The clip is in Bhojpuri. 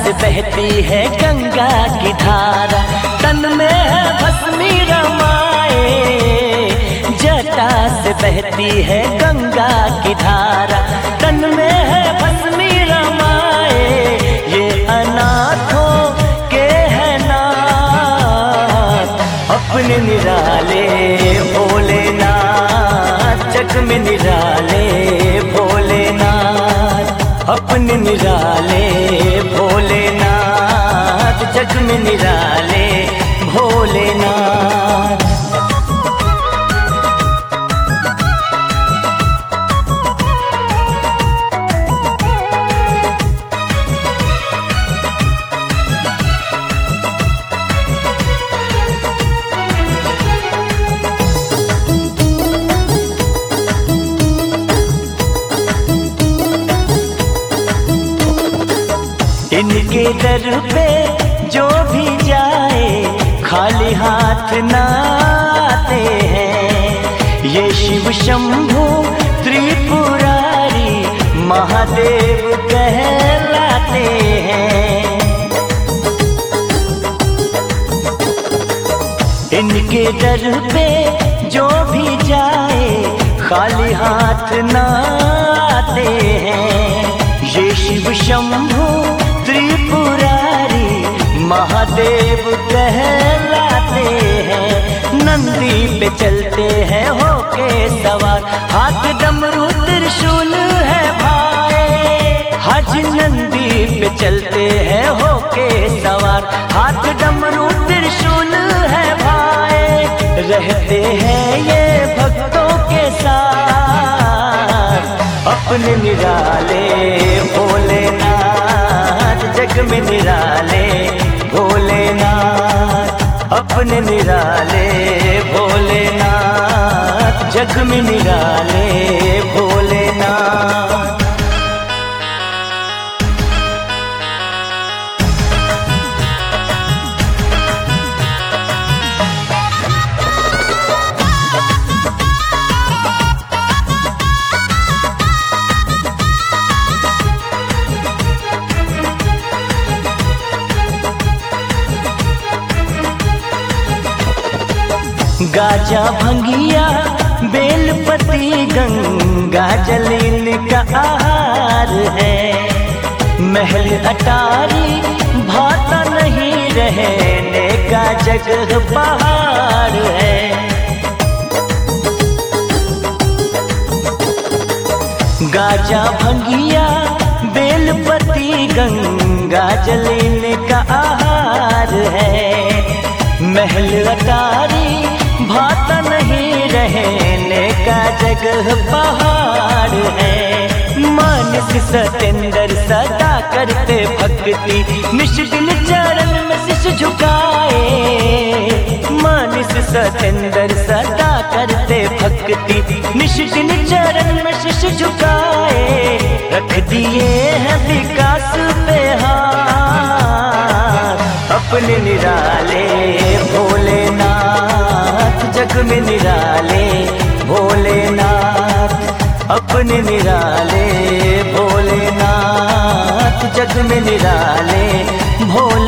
से बहती है गंगा की धारा, तन में है भस्मी रमाए। जटा से बहती है गंगा की धारा, तन में है भस्मी रमाए। ये अनाथों के है नाथ, अपने निराले भोलेनाथ, जग में निराले भोलेनाथ, अपने निराले भोलेनाथ, जग में निराले भोलेनाथ। इनके दर पे जो भी जाए खाली हाथ ना आते हैं। ये शिव शंभु त्रिपुरारी महादेव कहलाते हैं। इनके दर पे जो भी जाए खाली हाथ ना आते हैं। ये शिव शंभु त्रिपुरारी महादेव कहलाते हैं। नंदी पे चलते हैं होके सवार, हाथ डमरू त्रिशूल है भाई। हाजी नंदी पे चलते हैं होके सवार, हाथ डमरू त्रिशूल है भाई। रहते हैं ये भक्तों के साथ, अपने निराले भोलेनाथ, जग में निराले भोलेनाथ, अपने निराले भोलेनाथ, जग में निराले भोलेनाथ। गाजा भंगिया बेलपति गंगा जल इनका आहार है। महल अटारी भाता नहीं रहने का जगह पहाड़ है। गाजा भंगिया बेलपति गंगा जल इनका आहार है। महल अटारी भाता नहीं रहने का जगह पहाड़ है। मानस सतेंद्र सदा करते भक्ति, निष्दिल चरण में शीश झुकाए। मानस सतेंद्र सदा करते भक्ति, निष्दिल चरण में शीश झुकाए। रख दिए हैं विकास पे हाथ, अपने निराले भोलेनाथ, जग में निराले भोलेनाथ, अपने निराले भोलेनाथ, जग में निराले भोले।